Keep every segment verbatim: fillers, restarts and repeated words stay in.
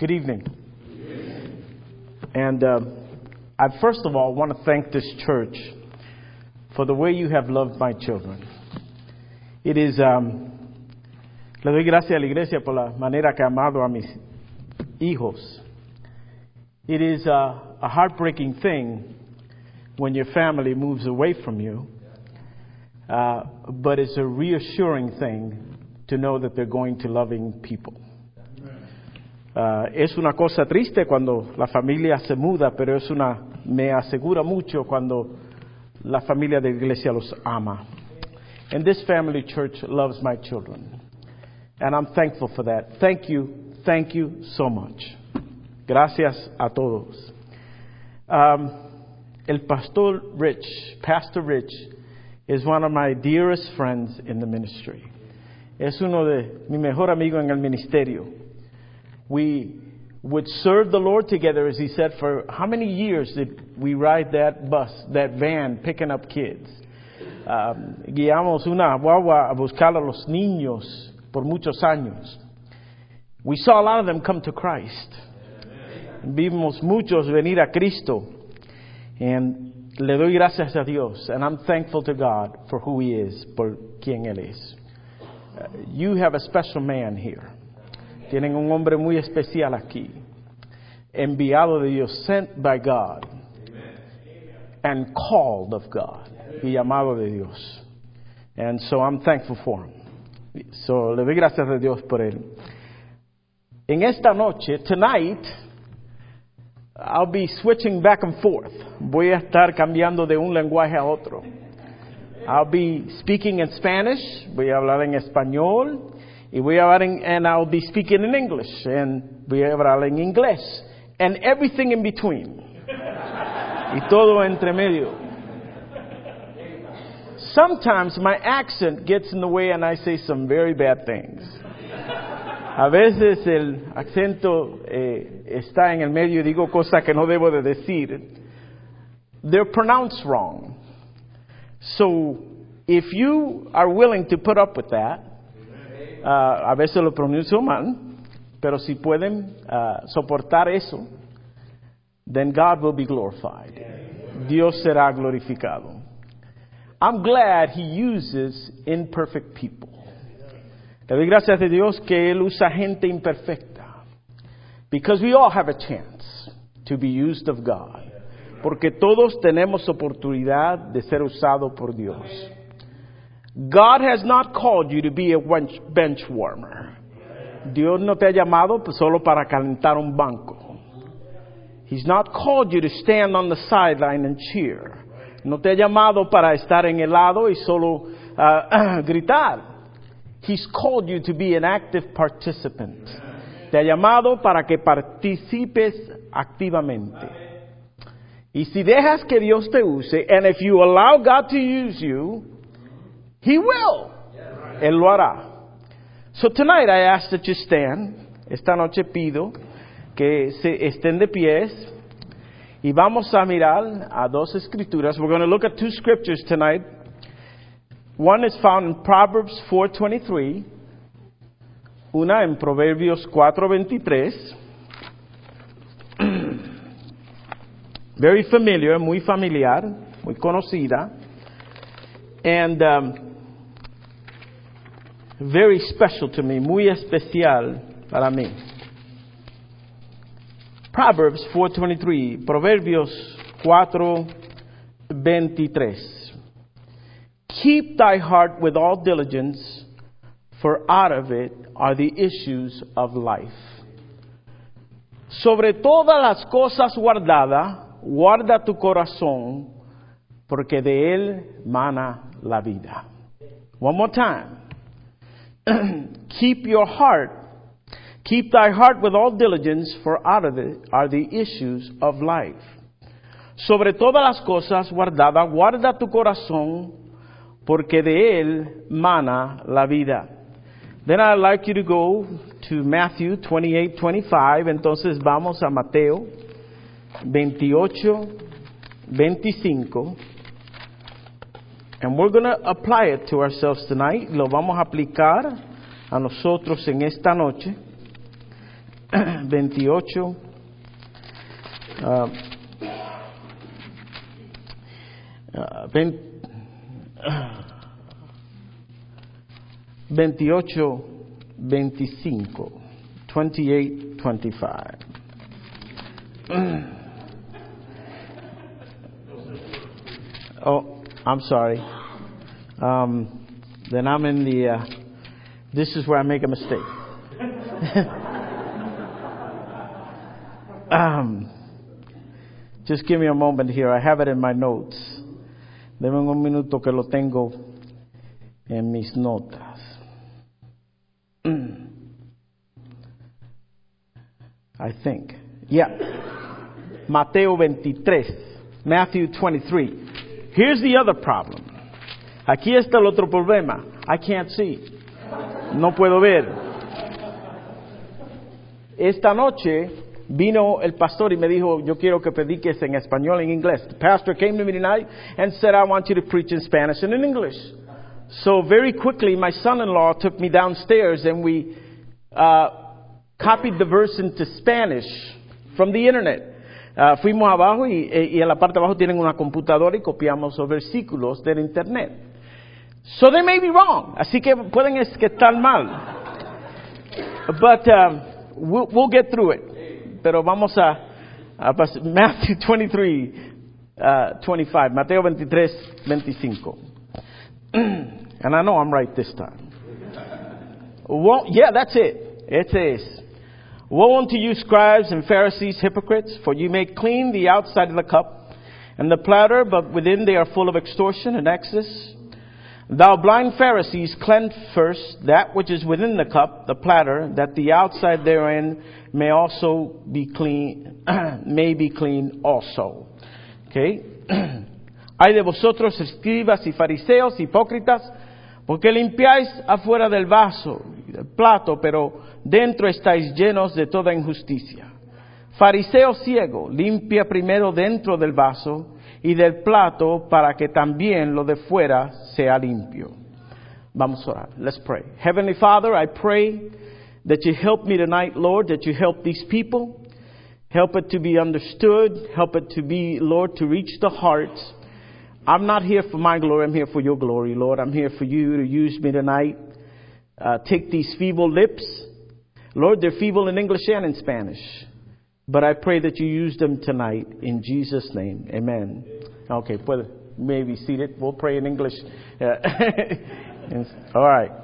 Good evening. And uh, I first of all want to thank this church for the way you have loved my children. It is, um, le doy gracias a la iglesia por la manera que ha amado a mis hijos. It is uh, a heartbreaking thing when your family moves away from you, uh, but it's a reassuring thing to know that they're going to loving people. Uh, es una cosa triste cuando la familia se muda, pero es una, me asegura mucho cuando la familia de la iglesia los ama. And this family church loves my children. And I'm thankful for that. Thank you. Thank you so much. Gracias a todos. Um, el Pastor Rich, Pastor Rich, is one of my dearest friends in the ministry. Es uno de mi mejor amigo en el ministerio. We would serve the Lord together, as he said, for how many years did we ride that bus, that van, picking up kids? Um, guiamos una guagua a buscar a los niños por muchos años. We saw a lot of them come to Christ. Vimos muchos venir a Cristo. And le doy gracias a Dios. And I'm thankful to God for who He is, por quien Él es. Uh, you have a special man here. Tienen un hombre muy especial aquí. Enviado de Dios, sent by God. And called of God. Y llamado de Dios. And so I'm thankful for him. So le doy gracias a Dios por él. En esta noche, tonight, I'll be switching back and forth. Voy a estar cambiando de un lenguaje a otro. I'll be speaking in Spanish. Voy a hablar en español. Y voy a hablar en, and I'll be speaking in English. And voy a hablar en inglés. And everything in between. Y todo entre medio. Sometimes my accent gets in the way and I say some very bad things. A veces el acento eh, está en el medio y digo cosas que no debo de decir. They're pronounced wrong. So if you are willing to put up with that, uh, a veces lo pronuncio mal, pero si pueden uh, soportar eso, then God will be glorified. Dios será glorificado. I'm glad He uses imperfect people. Le doy gracias a Dios que Él usa gente imperfecta. Because we all have a chance to be used of God. Porque todos tenemos oportunidad de ser usado por Dios. God has not called you to be a bench warmer. Dios no te ha llamado solo para calentar un banco. He's not called you to stand on the sideline and cheer. No te ha llamado para estar en el lado y solo uh, gritar. He's called you to be an active participant. Te ha llamado para que participes activamente. Y si dejas que Dios te use, and if you allow God to use you, He will. Él lo hará. So tonight I ask that you stand. Esta noche pido que se estén de pies. Y vamos a mirar a dos escrituras. We're going to look at two scriptures tonight. One is found in Proverbs four twenty-three. Una en Proverbios cuatro veintitrés. Very familiar, muy familiar, muy conocida. And um, very special to me, muy especial para mí. Proverbs four twenty-three, Proverbios cuatro veintitrés. Keep thy heart with all diligence, for out of it are the issues of life. Sobre todas las cosas guardadas, guarda tu corazón, porque de él mana la vida. One more time. Keep your heart, keep thy heart with all diligence, for out of it are the issues of life. Sobre todas las cosas guardadas, guarda tu corazón, porque de él mana la vida. Then I'd like you to go to Matthew twenty-eight twenty-five. Entonces vamos a Mateo veintiocho veinticinco. And we're going to apply it to ourselves tonight. Lo vamos a aplicar a nosotros en esta noche. veintiocho. Uh, uh, veinte, uh, veintiocho, veinticinco. twenty-eight, twenty-five. Oh, I'm sorry. Um, then I'm in the, uh, this is where I make a mistake. um, just give me a moment here. I have it in my notes. Deme un minuto que lo tengo en mis notas. I think. Yeah. Mateo veintitrés. Matthew twenty-three. Here's the other problem. Aquí está el otro problema. I can't see. No puedo ver. Esta noche vino el pastor y me dijo, yo quiero que prediques en español y en inglés. The pastor came to me tonight and said, I want you to preach in Spanish and in English. So very quickly, my son-in-law took me downstairs and we uh, copied the verse into Spanish from the internet. Uh, fuimos abajo y, y en la parte de abajo tienen una computadora y copiamos los versículos del internet. So they may be wrong. Así que pueden es que estar mal. But um, we'll, we'll get through it. Pero vamos a, a Matthew twenty-three, uh, twenty-five. Mateo veintitrés, veinticinco. And I know I'm right this time. Well, yeah, that's it. It says, woe unto you, scribes and Pharisees, hypocrites, for you make clean the outside of the cup and the platter, but within they are full of extortion and excess. Thou blind Pharisees, cleanse first that which is within the cup, the platter, that the outside therein may also be clean, may be clean also. Okay? Hay de vosotros, escribas y fariseos, hipócritas, porque limpiáis afuera del vaso y del plato, pero dentro estáis llenos de toda injusticia. Fariseo ciego, limpia primero dentro del vaso y del plato para que también lo de fuera sea limpio. Vamos a orar. Let's pray. Heavenly Father, I pray that you help me tonight, Lord, that you help these people. Help it to be understood. Help it to be, Lord, to reach the hearts. I'm not here for my glory. I'm here for your glory, Lord. I'm here for you to use me tonight. Uh, take these feeble lips. Lord, they're feeble in English and in Spanish. But I pray that you use them tonight in Jesus' name. Amen. Okay, puede, may be seated. We'll pray in English. Uh, all right.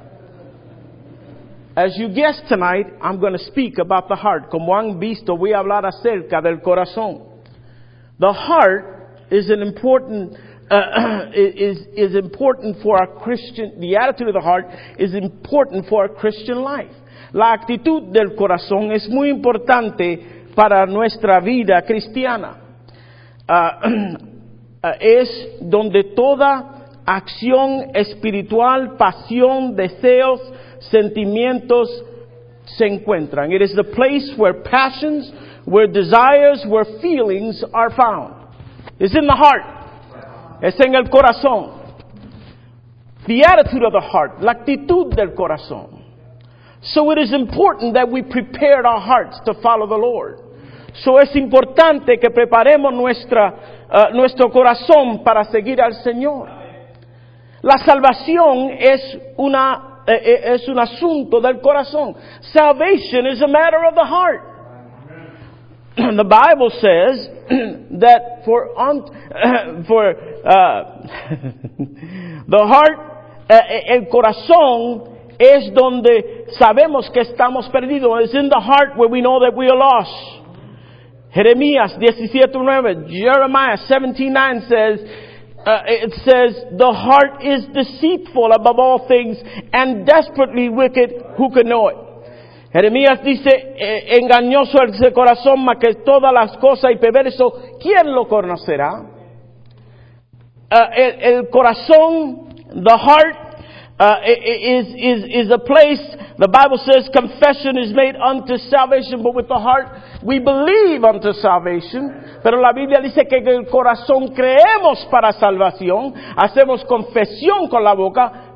As you guessed tonight, I'm going to speak about the heart. Como han visto, voy a hablar acerca del corazón. The heart is an important uh, is is important for our Christian. The attitude of the heart is important for our Christian life. La actitud del corazón es muy importante para nuestra vida cristiana. Uh, uh, es donde toda acción espiritual, pasión, deseos, sentimientos se encuentran. It is the place where passions, where desires, where feelings are found. It's in the heart. Es en el corazón. The attitude of the heart, la actitud del corazón. So it is important that we prepare our hearts to follow the Lord. So es importante que preparemos nuestra, uh, nuestro corazón para seguir al Señor. La salvación es una eh, es un asunto del corazón. Salvation is a matter of the heart. The Bible says that for un, for uh, the heart, uh, el corazón es donde sabemos que estamos perdidos. It's in the heart where we know that we are lost. Jeremías diecisiete nueve, Jeremiah seventeen nine says, uh, it says, the heart is deceitful above all things and desperately wicked. Who can know it? Jeremías dice, eh, engañoso es el corazón más que todas las cosas y perverso, ¿quién lo conocerá? Uh, el, el corazón, the heart, Uh, is, is, is a place, the Bible says confession is made unto salvation, but with the heart we believe unto salvation. Pero la Biblia dice que en el corazón creemos para salvación, hacemos confesión con la boca,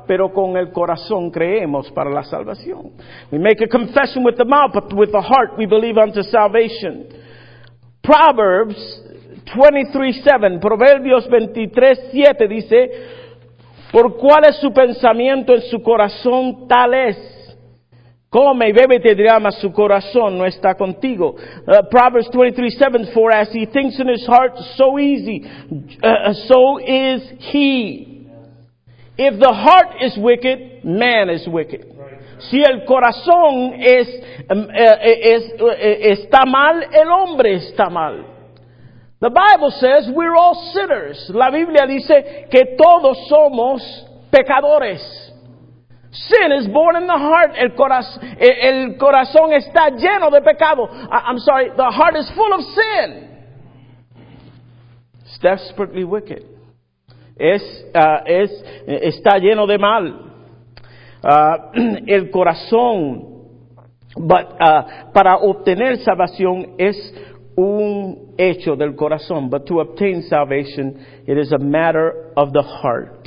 pero con el corazón creemos para la salvación. We make a confession with the mouth, but with the heart we believe unto salvation. Proverbs twenty-three seven, Proverbios veintitrés siete dice, por cuál es su pensamiento en su corazón, tal es. Come y bebe te dirá, mas su corazón no está contigo. Uh, Proverbs twenty-three seven, for as he thinks in his heart, so easy, uh, so is he. If the heart is wicked, man is wicked. Si el corazón es, um, uh, es, uh, está mal, el hombre está mal. The Bible says we're all sinners. La Biblia dice que todos somos pecadores. Sin is born in the heart. El corazón, el corazón está lleno de pecado. I'm sorry, the heart is full of sin. It's desperately wicked. Es, uh, es, está lleno de mal. Uh, el corazón, but, uh, para obtener salvación es un hecho del corazón. But to obtain salvation, it is a matter of the heart.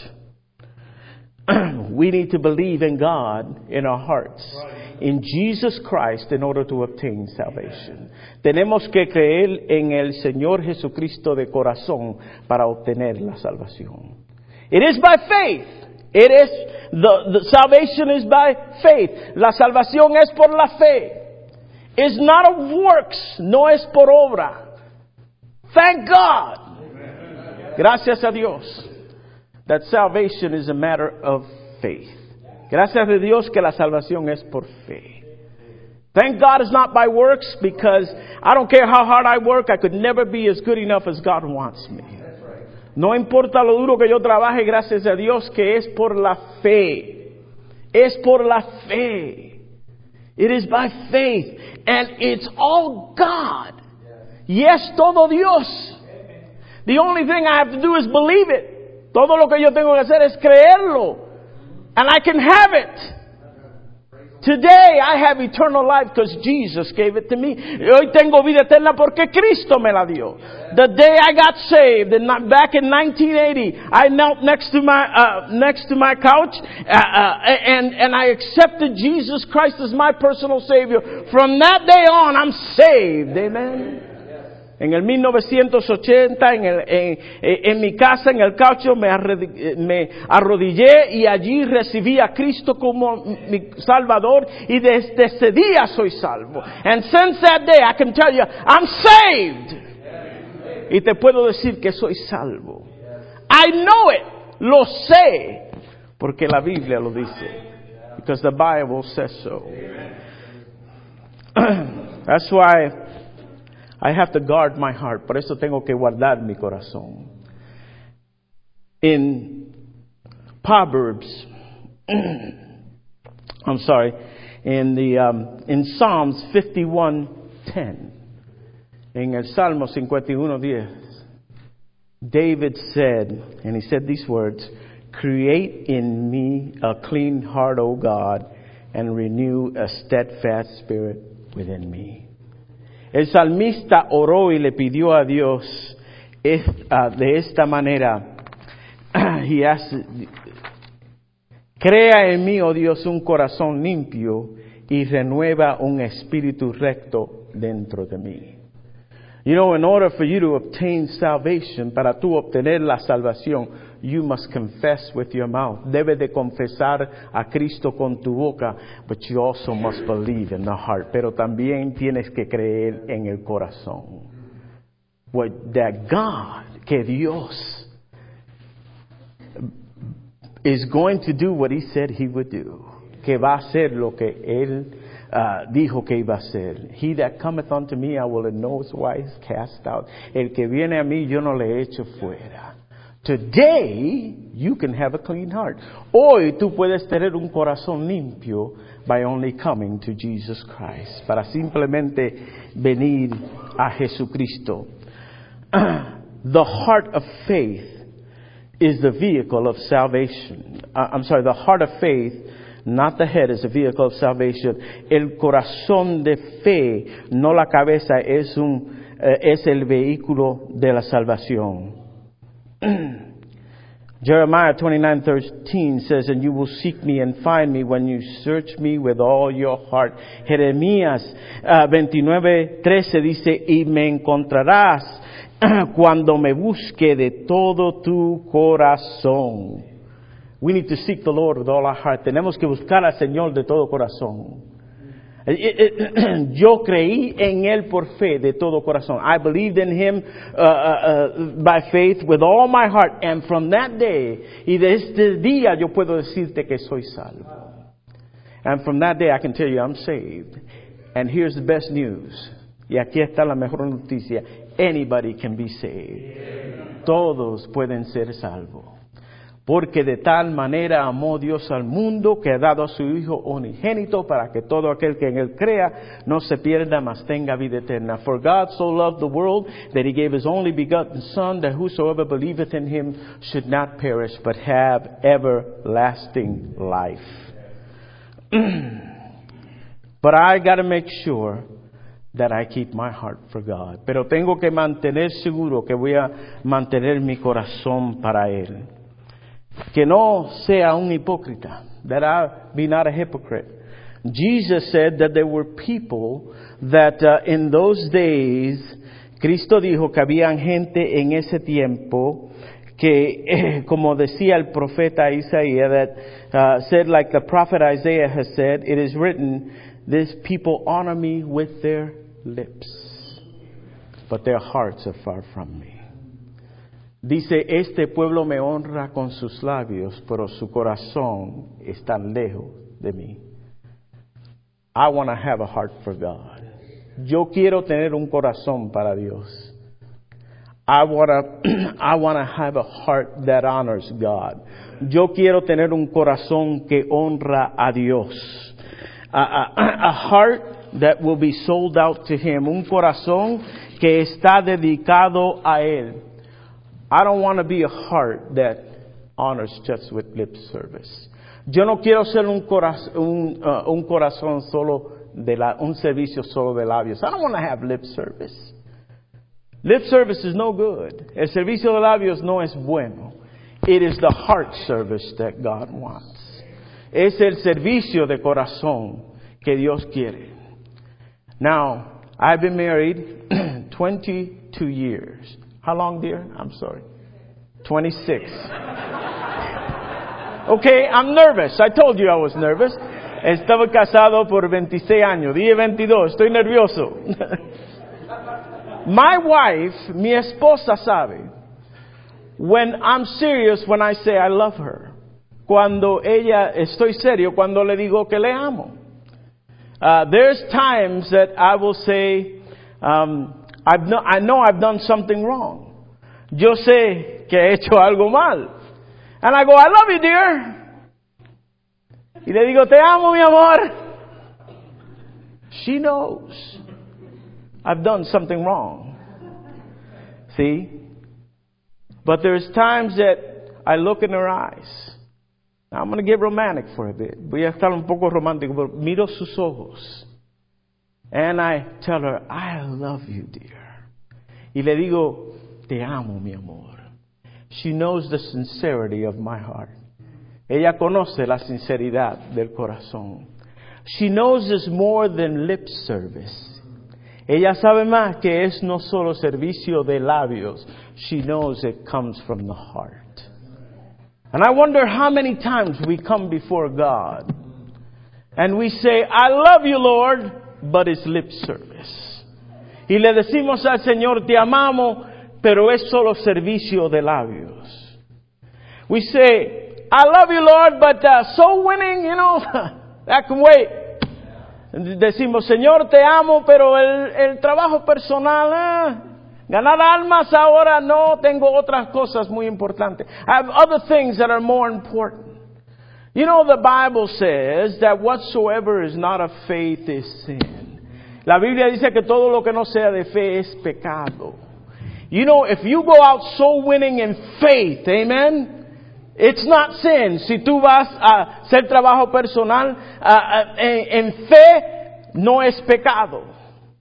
We need to believe in God in our hearts, in Jesus Christ, in order to obtain salvation. Tenemos que creer en el Señor Jesucristo de corazón para obtener la salvación. It is by faith. It is the, the salvation is by faith. La salvación es por la fe. It's not of works, no es por obra. Thank God. Gracias a Dios. That salvation is a matter of faith. Gracias a Dios que la salvación es por fe. Thank God it's not by works, because I don't care how hard I work, I could never be as good enough as God wants me. No importa lo duro que yo trabaje, gracias a Dios que es por la fe. Es por la fe. It is by faith. And it's all God. Yes, todo Dios. The only thing I have to do is believe it. Todo lo que yo tengo que hacer es creerlo. And I can have it. Today I have eternal life because Jesus gave it to me. Hoy tengo vida eterna porque Cristo me la dio. The day I got saved, and back in nineteen eighty, I knelt next to my uh, next to my couch, uh, uh, and and I accepted Jesus Christ as my personal Savior. From that day on, I'm saved. Amen. En el mil novecientos ochenta, en, el, en, en mi casa, en el caucho, me, me arrodillé y allí recibí a Cristo como mi Salvador, y desde ese día soy salvo. And since that day, I can tell you, I'm saved. Y te puedo decir que soy salvo. I know it. Lo sé. Porque la Biblia lo dice. Because the Bible says so. That's why I have to guard my heart. Por eso tengo que guardar mi corazón. In Proverbs, I'm sorry, in the um, in Psalms fifty-one ten, en el Salmo cincuenta y uno diez, David said, and he said these words, "Create in me a clean heart, O God, and renew a steadfast spirit within me." El salmista oró y le pidió a Dios es, uh, de esta manera. He asked, crea en mí, oh Dios, un corazón limpio y renueva un espíritu recto dentro de mí. You know, in order for you to obtain salvation, para tú obtener la salvación, you must confess with your mouth. Debes de confesar a Cristo con tu boca, but you also must believe in the heart. Pero también tienes que creer en el corazón. What, that God, que Dios, is going to do what He said He would do. Que va a hacer lo que Él Uh, dijo que iba a hacer. He that cometh unto me, I will in no wise cast out. El que viene a mí, yo no le echo fuera. Today, you can have a clean heart. Hoy tú puedes tener un corazón limpio by only coming to Jesus Christ. Para simplemente venir a Jesucristo. The heart of faith is the vehicle of salvation. Uh, I'm sorry, the heart of faith, not the head, is a vehicle of salvation. El corazón de fe, no la cabeza, es un uh, es el vehículo de la salvación. Jeremiah twenty-nine thirteen says, and you will seek me and find me when you search me with all your heart. Jeremías uh, veintinueve trece dice, y me encontrarás cuando me busque de todo tu corazón. We need to seek the Lord with all our heart. Tenemos que buscar al Señor de todo corazón. Yo creí en Él por fe de todo corazón. I believed in Him uh, uh, by faith with all my heart. And from that day, y de este día yo puedo decirte que soy salvo. And from that day I can tell you I'm saved. And here's the best news. Y aquí está la mejor noticia. Anybody can be saved. Todos pueden ser salvos. Porque de tal manera amó Dios al mundo que ha dado a su Hijo unigénito para que todo aquel que en Él crea no se pierda, mas tenga vida eterna. For God so loved the world that He gave His only begotten Son, that whosoever believeth in Him should not perish, but have everlasting life. But I got to make sure that I keep my heart for God. Pero tengo que mantener seguro que voy a mantener mi corazón para Él. Que no sea un hipócrita. That I be not a hypocrite. Jesus said that there were people that uh, in those days, Cristo dijo que habían gente en ese tiempo que, eh, como decía el profeta Isaías, that uh, said like the prophet Isaiah has said, it is written, these people honor me with their lips, but their hearts are far from me. Dice, este pueblo me honra con sus labios, pero su corazón está lejos de mí. I want to have a heart for God. Yo quiero tener un corazón para Dios. I want to, I want to have a heart that honors God. Yo quiero tener un corazón que honra a Dios. A, a, a heart that will be sold out to Him. Un corazón que está dedicado a Él. I don't want to be a heart that honors just with lip service. Yo no quiero ser un corazón, un, uh, un corazón solo de la, un servicio solo de labios. I don't want to have lip service. Lip service is no good. El servicio de labios no es bueno. It is the heart service that God wants. Es el servicio de corazón que Dios quiere. Now, I've been married twenty-two years. How long, dear? I'm sorry. twenty-six. Okay, I'm nervous. I told you I was nervous. Estaba casado por veintiséis años. Dije veintidós. Estoy nervioso. My wife, mi esposa sabe, when I'm serious, when I say I love her. Cuando ella, estoy serio, cuando le digo que le amo. Uh, there's times that I will say, um, I've no, I know I've done something wrong. Yo sé que he hecho algo mal. And I go, I love you, dear. Y le digo, te amo, mi amor. She knows I've done something wrong. See? But there's times that I look in her eyes. Now, I'm going to get romantic for a bit. Voy a estar un poco romántico, pero miro sus ojos. And I tell her, I love you, dear. Y le digo, te amo, mi amor. She knows the sincerity of my heart. Ella conoce la sinceridad del corazón. She knows it's more than lip service. Ella sabe más que es no solo servicio de labios. She knows it comes from the heart. And I wonder how many times we come before God and we say, I love you, Lord, but it's lip service. Y le decimos al Señor, te amamos, pero es solo servicio de labios. We say, I love you, Lord, but uh, soul winning, you know, that can wait. Decimos, Señor, te amo, pero el, el trabajo personal, eh, ganar almas ahora no, tengo otras cosas muy importantes. I have other things that are more important. You know, the Bible says that whatsoever is not of faith is sin. La Biblia dice que todo lo que no sea de fe es pecado. You know, if you go out soul winning in faith, amen, it's not sin. Si tú vas a hacer trabajo personal uh, uh, en, en fe, no es pecado.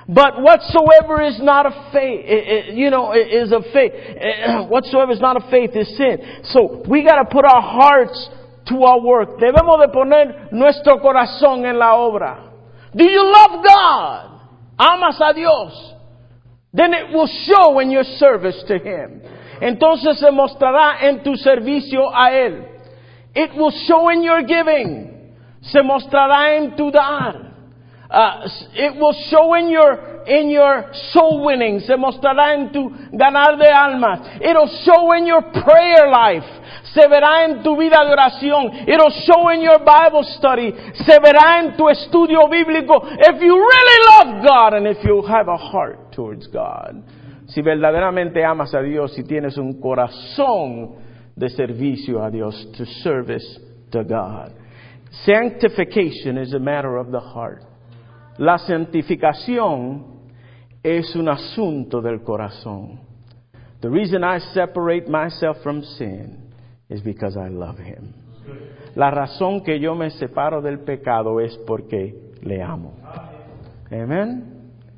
But whatsoever is not of faith, you know, is of faith. Whatsoever is not of faith is sin. So we got to put our hearts to our work. Debemos de poner nuestro corazón en la obra. Do you love God? ¿Amas a Dios? Then it will show in your service to Him. Entonces se mostrará en tu servicio a Él. It will show in your giving. Se mostrará en tu dar. Uh, it will show in your in your soul winning. Se mostrará en tu ganar de almas. It'll show in your prayer life. Se verá en tu vida de oración. It'll show in your Bible study. Se verá en tu estudio bíblico. If you really love God and if you have a heart towards God. Si verdaderamente amas a Dios, si tienes un corazón de servicio a Dios, to service to God. Sanctification is a matter of the heart. La santificación es un asunto del corazón. The reason I separate myself from sin is because I love Him. La razón que yo me separo del pecado es porque le amo. Amen.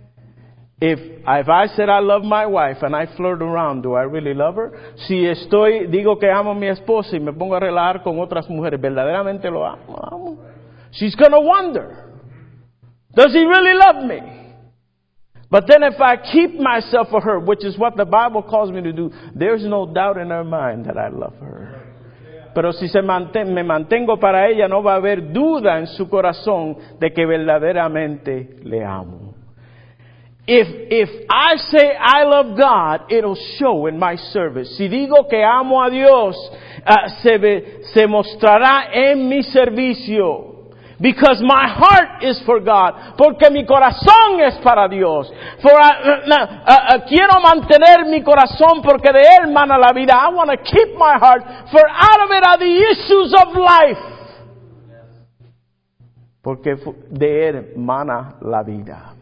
If, if I said I love my wife and I flirt around, do I really love her? Si estoy, digo que amo a mi esposa y me pongo a relajar con otras mujeres, ¿verdaderamente lo amo? amo? She's gonna wonder. Does he really love me? But then if I keep myself for her, which is what the Bible calls me to do, there's no doubt in her mind that I love her. Pero si se manten, me mantengo para ella, no va a haber duda en su corazón de que verdaderamente le amo. If, if I say I love God, it'll show in my service. Si digo que amo a Dios, uh, se, ve, se mostrará en mi servicio. Because my heart is for God. Porque mi corazón es para Dios. For I, uh, uh, uh, quiero mantener mi corazón porque de él mana la vida. I want to keep my heart, for out of it are the issues of life. Porque de él mana la vida.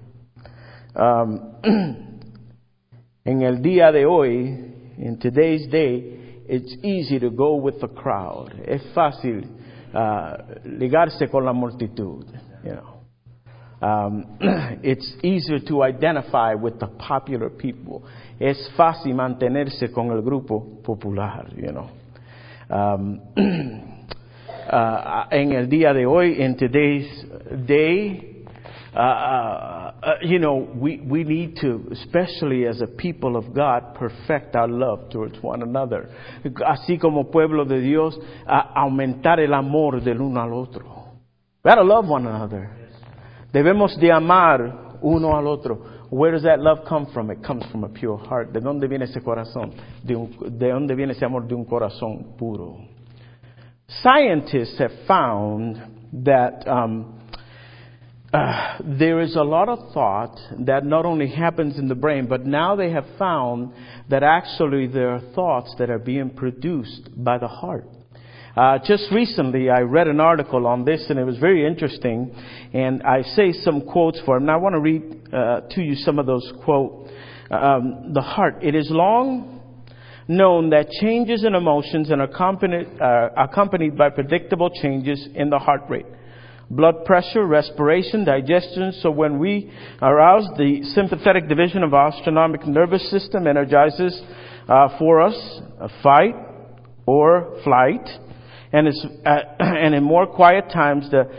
Um, en el día de hoy, in today's day, it's easy to go with the crowd. Es fácil uh, ligarse con la multitud. You know, um, it's easier to identify with the popular people. Es fácil mantenerse con el grupo popular. You know, um, uh, en el día de hoy, in today's day. Uh, uh, uh, you know, we, we need to, especially as a people of God, perfect our love towards one another. Así como pueblo de Dios, uh, aumentar el amor del uno al otro. We gotta love one another. Debemos de amar uno al otro. Where does that love come from? It comes from a pure heart. ¿De dónde viene ese corazón? De, un, de dónde viene ese amor de un corazón puro? Scientists have found that um, Uh, there is a lot of thought that not only happens in the brain, but now they have found that actually there are thoughts that are being produced by the heart. Uh, just recently, I read an article on this, and it was very interesting. And I say some quotes for it. And I want to read uh, to you some of those quotes. Um, the heart. It is long known that changes in emotions are accompanied, uh, accompanied by predictable changes in the heart rate. Blood pressure, respiration, digestion. So when we arouse, the sympathetic division of our autonomic nervous system energizes uh, for us a fight or flight. And, it's, uh, and in more quiet times, the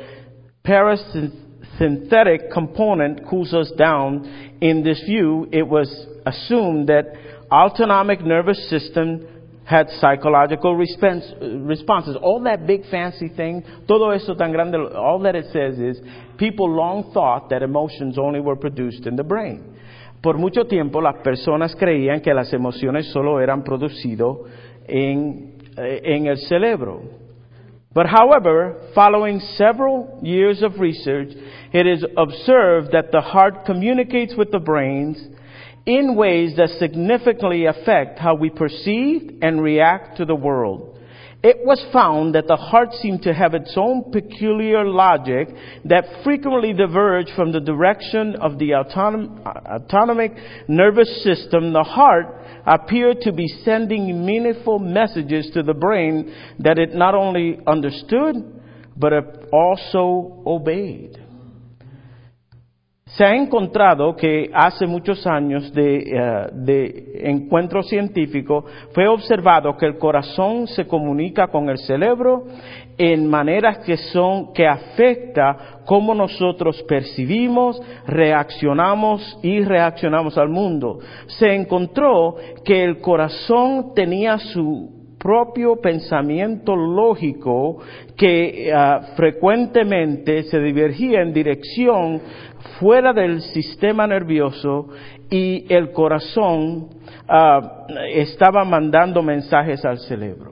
parasympathetic component cools us down. In this view, it was assumed that autonomic nervous system had psychological response, responses. All that big fancy thing, todo eso tan grande, all that it says is, people long thought that emotions only were produced in the brain. Por mucho tiempo las personas creían que las emociones solo eran producidas en, en el cerebro. But however, following several years of research, it is observed that the heart communicates with the brains in ways that significantly affect how we perceive and react to the world. It was found that the heart seemed to have its own peculiar logic that frequently diverged from the direction of the autonom- autonomic nervous system. The heart appeared to be sending meaningful messages to the brain that it not only understood, but it also obeyed. Se ha encontrado que hace muchos años de, uh, de encuentro científico fue observado que el corazón se comunica con el cerebro en maneras que son que afecta cómo nosotros percibimos, reaccionamos y reaccionamos al mundo. Se encontró que el corazón tenía su propio pensamiento lógico que uh, frecuentemente se divergía en dirección fuera del sistema nervioso y el corazón uh, estaba mandando mensajes al cerebro.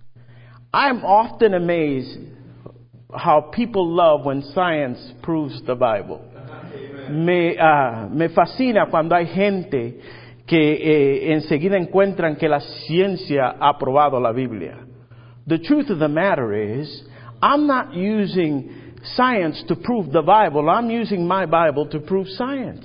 I'm often amazed how people love when science proves the Bible. Me, uh, me fascina cuando hay gente que eh, enseguida encuentran que la ciencia ha probado la Biblia. The truth of the matter is, I'm not using science to prove the Bible. I'm using my Bible to prove science.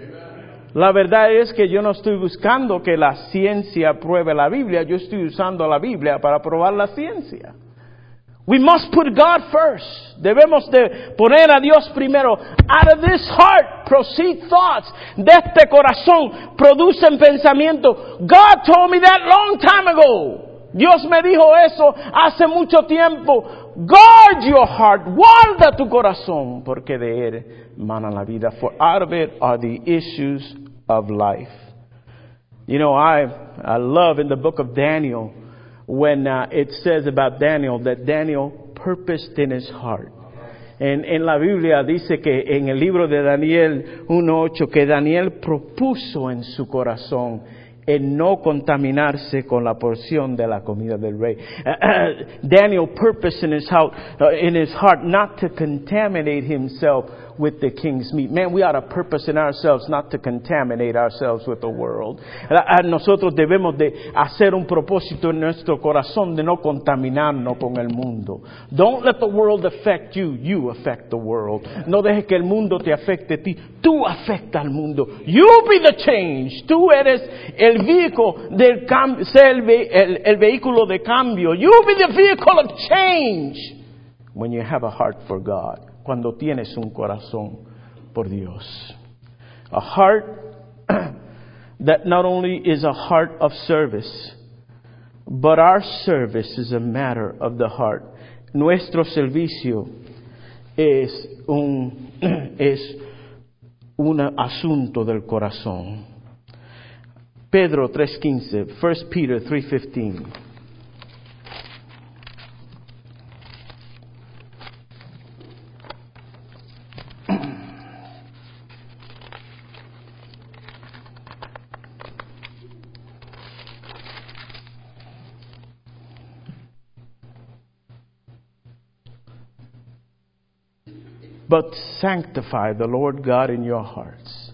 La verdad es que yo no estoy buscando que la ciencia pruebe la Biblia. Yo estoy usando la Biblia para probar la ciencia. We must put God first. Debemos de poner a Dios primero. Out of this heart proceed thoughts. De este corazón producen pensamiento. God told me that long time ago. Dios me dijo eso hace mucho tiempo. Guard your heart. Guarda tu corazón. Porque de él mana la vida. For out of it are the issues of life. You know, I, I love in the book of Daniel when uh, it says about Daniel that Daniel purposed in his heart. En, en la Biblia dice que en el libro de Daniel uno ocho que Daniel propuso en su corazón en no contaminarse con la porción de la comida del rey. Uh, uh, Daniel purposed in his heart, uh, in his heart not to contaminate himself with the king's meat. Man, we ought to purpose in ourselves not to contaminate ourselves with the world. Uh, nosotros debemos de hacer un propósito en nuestro corazón de no contaminarnos con el mundo. Don't let the world affect you. You affect the world. No dejes que el mundo te afecte a ti. Tú afecta al mundo. You be the change. Tú eres el vehículo del cambio, el, el, el vehículo de cambio. You be the vehicle of change when you have a heart for God. Cuando tienes un corazón por Dios. A heart that not only is a heart of service, but our service is a matter of the heart. Nuestro servicio es un es un asunto del corazón. Pedro tres quince, First Peter three fifteen. But sanctify the Lord God in your hearts.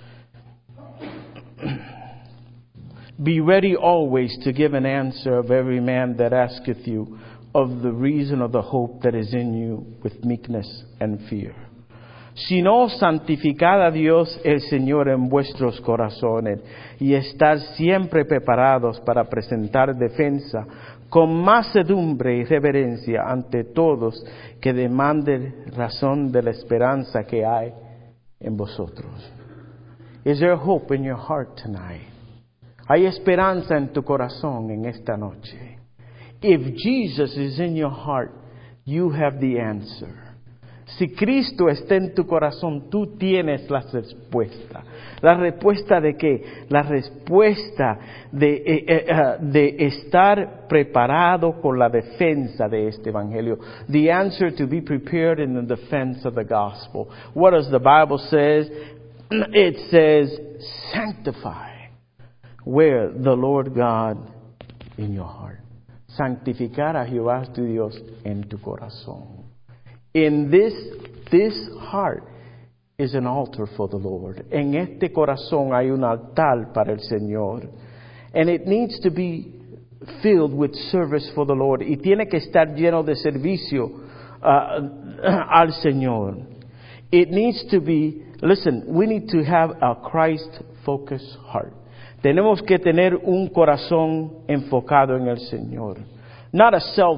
Be ready always to give an answer of every man that asketh you of the reason of the hope that is in you with meekness and fear. Sino santificad a Dios el Señor en vuestros corazones y estar siempre preparados para presentar defensa con mansedumbre y reverencia ante todos que demanden razón de la esperanza que hay en vosotros. Is there hope in your heart tonight? Hay esperanza en tu corazón en esta noche. If Jesus is in your heart, you have the answer. Si Cristo está en tu corazón, tú tienes la respuesta. ¿La respuesta de qué? La respuesta de, eh, eh, uh, de estar preparado con la defensa de este evangelio. The answer to be prepared in the defense of the gospel. What does the Bible say? It says, sanctify where the Lord God in your heart. Santificar a Jehová tu Dios en tu corazón. In this, this heart is an altar for the Lord. En este corazón hay un altar para el Señor. And it needs to be filled with service for the Lord. Y tiene que estar lleno de servicio uh, al Señor. It needs to be, listen, we need to have a Christ-focused heart. Tenemos que tener un corazón enfocado en el Señor. Not a self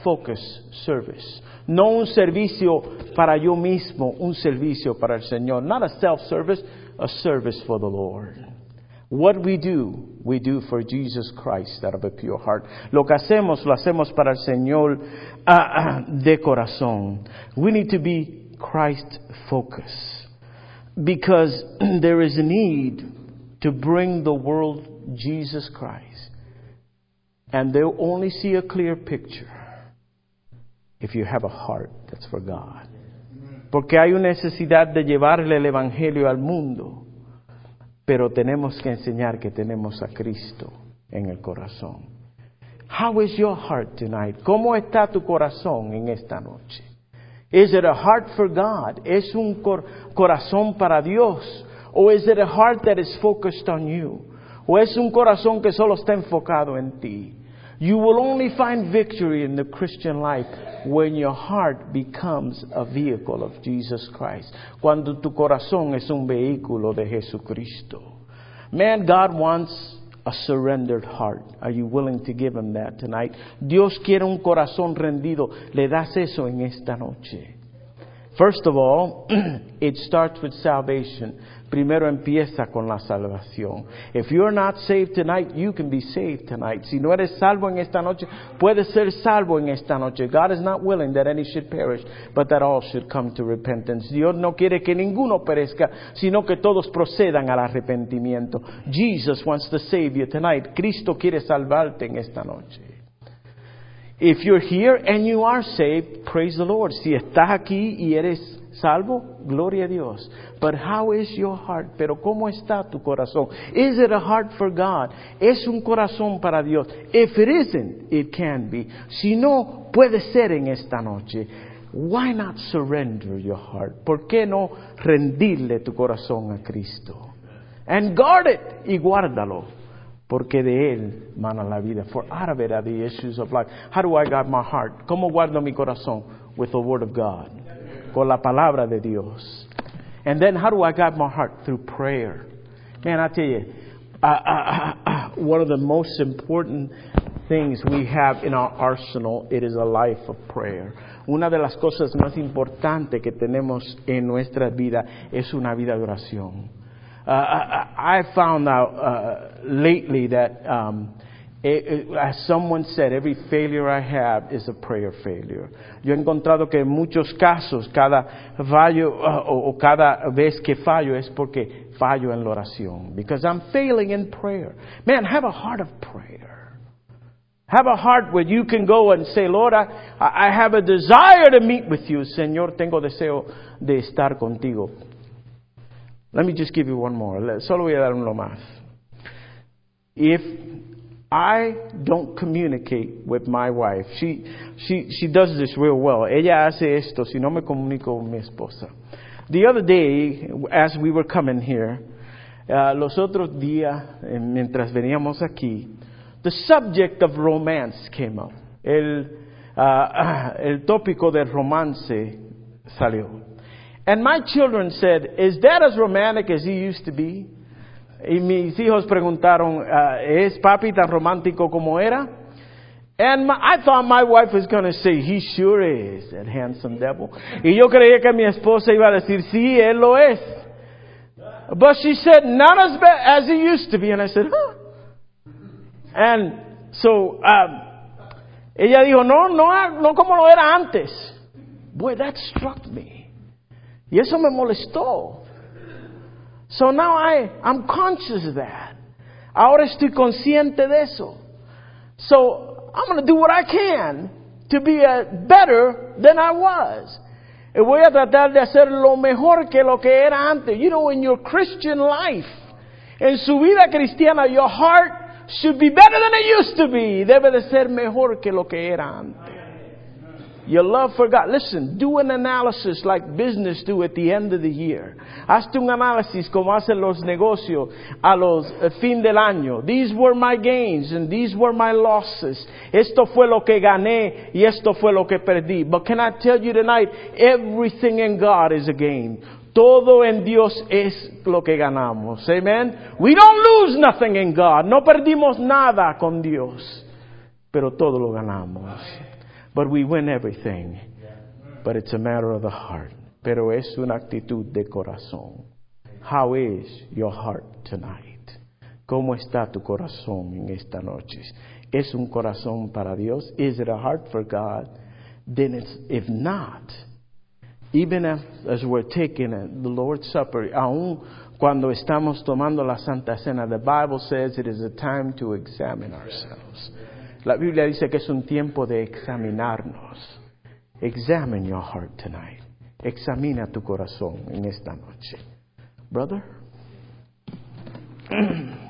self-focused service. No un servicio para yo mismo, un servicio para el Señor. Not a self-service, a service for the Lord. What we do, we do for Jesus Christ out of a pure heart. Lo que hacemos, lo hacemos para el Señor uh, uh, de corazón. We need to be Christ-focused. Because there is a need to bring the world Jesus Christ. And they'll only see a clear picture if you have a heart that's for God. Porque hay una necesidad de llevarle el Evangelio al mundo. Pero tenemos que enseñar que tenemos a Cristo en el corazón. How is your heart tonight? ¿Cómo está tu corazón en esta noche? Is it a heart for God? ¿Es un cor- corazón para Dios? Or is it a heart that is focused on you? ¿O es un corazón que solo está enfocado en ti? You will only find victory in the Christian life when your heart becomes a vehicle of Jesus Christ. Cuando tu corazón es un vehículo de Jesucristo. Man, God wants a surrendered heart. Are you willing to give Him that tonight? Dios quiere un corazón rendido. ¿Le das eso en esta noche? First of all, it starts with salvation. Primero empieza con la salvación. If you're not saved tonight, you can be saved tonight. Si no eres salvo en esta noche, puedes ser salvo en esta noche. God is not willing that any should perish, but that all should come to repentance. Dios no quiere que ninguno perezca, sino que todos procedan al arrepentimiento. Jesus wants to save you tonight. Cristo quiere salvarte en esta noche. If you're here and you are saved, praise the Lord. Si estás aquí y eres salvo, gloria a Dios. But how is your heart? Pero ¿cómo está tu corazón? Is it a heart for God? ¿Es un corazón para Dios? If it isn't, it can be. Si no, puede ser en esta noche. Why not surrender your heart? ¿Por qué no rendirle tu corazón a Cristo? And guard it, y guárdalo. Porque de Él mana la vida. For out of it are the issues of life. How do I guard my heart? ¿Cómo guardo mi corazón? With the Word of God. Con la palabra de Dios. And then how do I guard my heart? Through prayer. Man, I tell you, uh, uh, uh, one of the most important things we have in our arsenal, it is a life of prayer. Una de las cosas más importantes que tenemos en nuestra vida es una vida de oración. Uh, I, I found out uh, lately that, um, it, it, as someone said, every failure I have is a prayer failure. Yo he encontrado que en muchos casos, cada fallo uh, o, o cada vez que fallo es porque fallo en la oración. Because I'm failing in prayer. Man, have a heart of prayer. Have a heart where you can go and say, Lord, I, I have a desire to meet with you. Señor, tengo deseo de estar contigo. Let me just give you one more. Solo voy a dar uno más. If I don't communicate with my wife, she, she, she does this real well. Ella hace esto si no me comunico con mi esposa. The other day, as we were coming here, uh, los otros días, eh, mientras veníamos aquí, the subject of romance came up. El, uh, el tópico del romance salió. And my children said, is Dad as romantic as he used to be? Y mis hijos preguntaron, uh, ¿es papi tan romántico como era? And my, I thought my wife was going to say, he sure is, that handsome devil. Y yo creía que mi esposa iba a decir, sí, él lo es. But she said, not as bad as he used to be. And I said, huh? And so, um, ella dijo, no, no, no como lo era antes. Boy, that struck me. Y eso me molestó. So now I, I'm conscious of that. Ahora estoy consciente de eso. So I'm going to do what I can to be a better than I was. Y voy a tratar de hacer lo mejor que lo que era antes. You know, in your Christian life, en su vida cristiana, your heart should be better than it used to be. Debe de ser mejor que lo que era antes. Your love for God. Listen, do an analysis like business do at the end of the year. Hazte un análisis como hacen los negocios a los uh, fin del año. These were my gains and these were my losses. Esto fue lo que gané y esto fue lo que perdí. But can I tell you tonight, everything in God is a gain. Todo en Dios es lo que ganamos. Amen. We don't lose nothing in God. No perdimos nada con Dios, pero todo lo ganamos. But we win everything. But it's a matter of the heart. Pero es una actitud de corazón. How is your heart tonight? ¿Cómo está tu corazón en esta noche? ¿Es un corazón para Dios? Is it a heart for God? Then it's, if not, even as, as we're taking the Lord's Supper, aun cuando estamos tomando la Santa Cena, the Bible says it is a time to examine ourselves. La Biblia dice que es un tiempo de examinarnos. Examine your heart tonight. Examina tu corazón en esta noche. Brother?